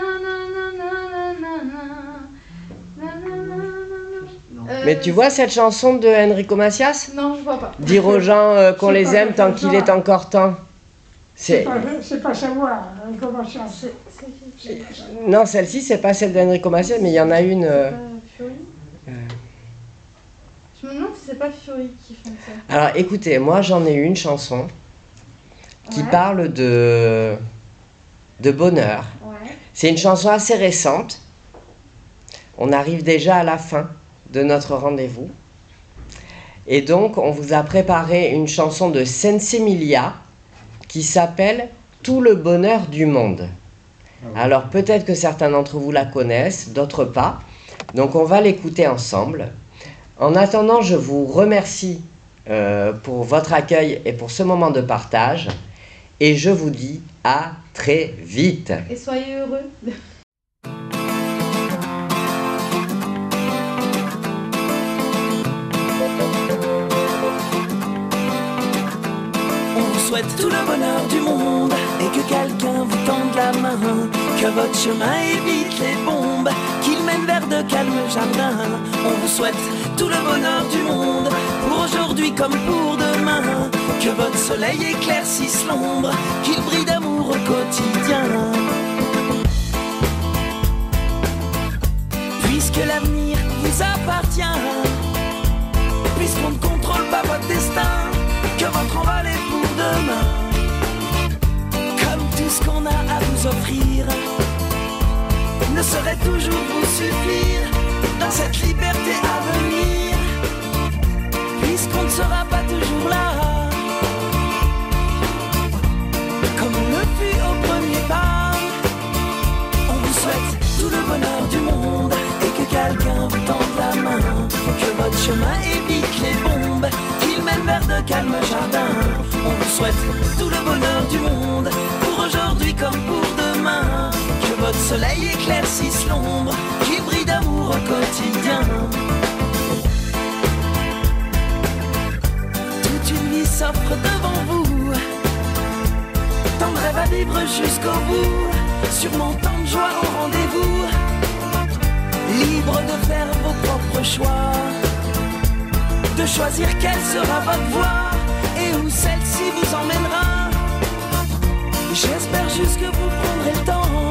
Mais tu vois cette chanson de Enrico Macias? Non, je vois pas. Dire aux gens qu'on C'est les pas aime tant comme qu'il ça. est encore temps. C'est... C'est pas savoir comment ça. Non, celle-ci, c'est pas celle d'Enrico Macias, mais il y en a une. Fury. Je me demande si c'est pas Fury qui chante ça. Alors écoutez, moi j'en ai une chanson qui Ouais. parle de bonheur. Ouais. C'est une chanson assez récente. On arrive déjà à la fin de notre rendez-vous. Et donc, on vous a préparé une chanson de Sensemilia qui s'appelle « Tout le bonheur du monde ». Alors, peut-être que certains d'entre vous la connaissent, d'autres pas. Donc, on va l'écouter ensemble. En attendant, je vous remercie pour votre accueil et pour ce moment de partage. Et je vous dis à très vite. Et soyez heureux. On vous souhaite tout le bonheur du monde et que quelqu'un vous tende la main, que votre chemin évite les bombes, qu'il mène vers de calmes jardins. On vous souhaite tout le bonheur du monde, pour aujourd'hui comme pour demain, que votre soleil éclaircisse l'ombre, qu'il brille d'amour au quotidien. Puisque l'avenir vous appartient, puisqu'on ne contrôle pas votre destin, que votre envol est pour demain. Comme tout ce qu'on a à vous offrir ne saurait toujours vous suffire dans cette liberté à venir, puisqu'on ne sera pas toujours là comme on le fut au premier pas. On vous souhaite tout le bonheur du monde. chemin évite les bombes, qu'il mène vers de calmes jardins. On vous souhaite tout le bonheur du monde, pour aujourd'hui comme pour demain. Que votre soleil éclaircisse l'ombre, qu'il brille d'amour au quotidien. Toute une vie s'offre devant vous, tant de rêves à vivre jusqu'au bout, sûrement tant de joie au rendez-vous. Libre de faire vos propres choix, de choisir quelle sera votre voie et où celle-ci vous emmènera. J'espère juste que vous prendrez le temps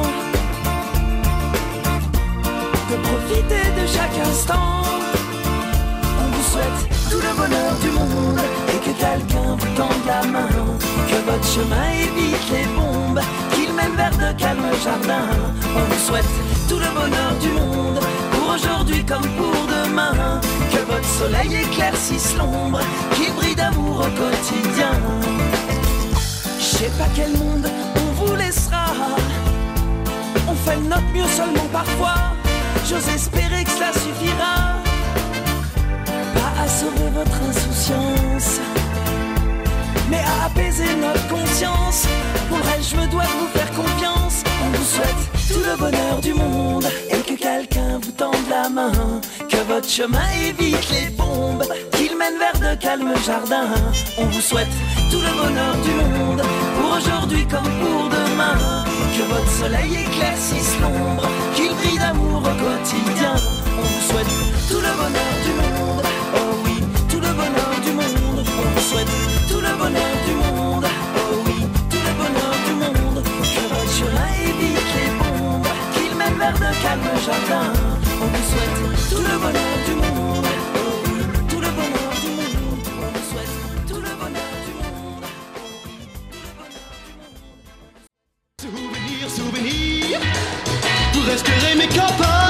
de profiter de chaque instant. On vous souhaite tout le bonheur du monde et que quelqu'un vous tende la main. Que votre chemin évite les bombes, qu'il mène vers de calmes jardins. On vous souhaite tout le bonheur du monde, pour aujourd'hui comme pour demain. Que votre soleil éclaircisse l'ombre, qu'il brille d'amour au quotidien. Je sais pas quel monde on vous laissera, on fait de notre mieux seulement parfois. J'ose espérer que cela suffira, pas à sauver votre insouciance, mais à apaiser notre conscience. Pour le reste, je me dois de vous faire confiance. On vous souhaite tout le bonheur du monde et que quelqu'un vous tende la main. Que votre chemin évite les bombes, qu'il mène vers de calmes jardins. On vous souhaite tout le bonheur du monde, pour aujourd'hui comme pour demain. Que votre soleil éclaircisse l'ombre, qu'il brille d'amour au quotidien. On vous souhaite tout le bonheur du monde, oh oui, tout le bonheur du monde. On vous souhaite tout le bonheur du monde, oh oui, tout le bonheur du monde. Que votre chemin évite les bombes, qu'il mène vers de calmes jardins. On vous souhaite tout le bonheur du monde, oh oui, tout le bonheur du monde. On vous souhaite tout le bonheur du monde, oh oui, tout le bonheur du monde. Souvenir, souvenir, vous resterez mes copains.